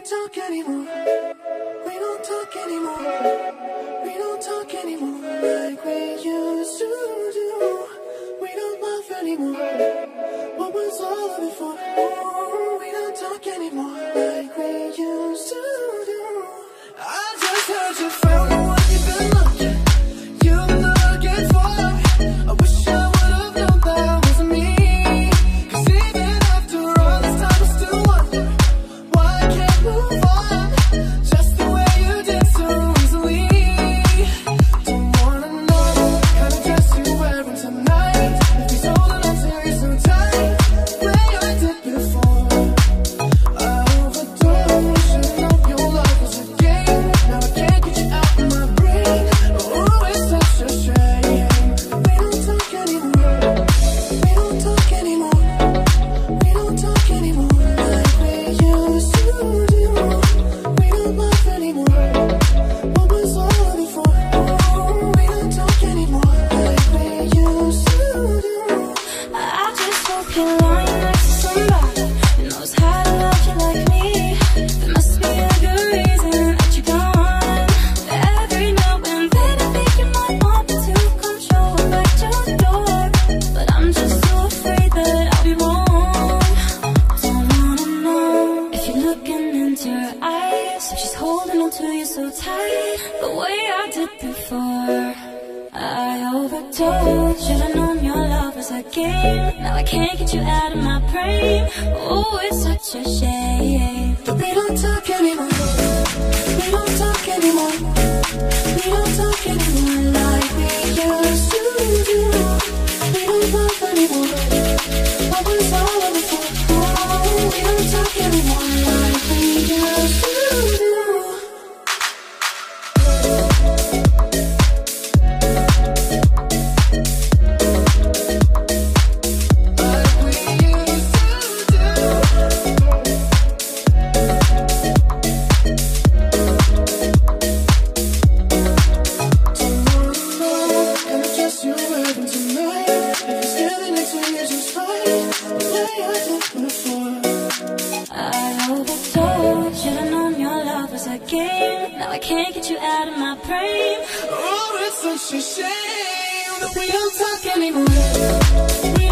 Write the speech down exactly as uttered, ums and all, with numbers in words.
don't talk anymore. We don't talk anymore. We don't talk anymore like we used to do. We don't laugh anymore. What was all of it for? Ooh, we don't talk anymore like we used to do. I just heard you found the one you've been looking. You've been looking for. I wish I would have known that wasn't me. 'Cause even after all this time I still wonder why I can't move on just the way you did so easily. Don't wanna know what kind of dress you're wearing tonight. If he's holding on to you so tight, the way I did before. I overdosed. Should've known your love was a game. Now I can't get you out of my brain. Oh, it's such a shame. We don't talk anymore. We don't talk anymore. We don't talk anymore like we used to do. We don't laugh anymore. What was all of it for? Oh, we don't talk anymore like we used to do. I just hope you're lying next to somebody who knows how to love you like me. There must be a good reason that you're gone. Every now and then I think you might want me to come showing back to the door, but I'm just so afraid that I'll be wrong. Don't wanna know if you're looking into her eyes, if she's holding on to you so tight, the way I did before. I overdosed. Should've known your love was a game. Now I can't get you out of my brain. Oh, it's such a shame. But we don't talk anymore. We don't talk anymore. We don't talk anymore like we used to do. We don't laugh anymore. What was all of it for? Oh, we don't talk anymore like we used to do. Like we used to do. Don't wanna know kind of dress you're wearing tonight. If you're standing next to me, it's just right. The way I did before. I overdosed. Should've known your love was a game. Now I can't get you out of my brain. Oh, it's such a shame that we don't talk anymore. We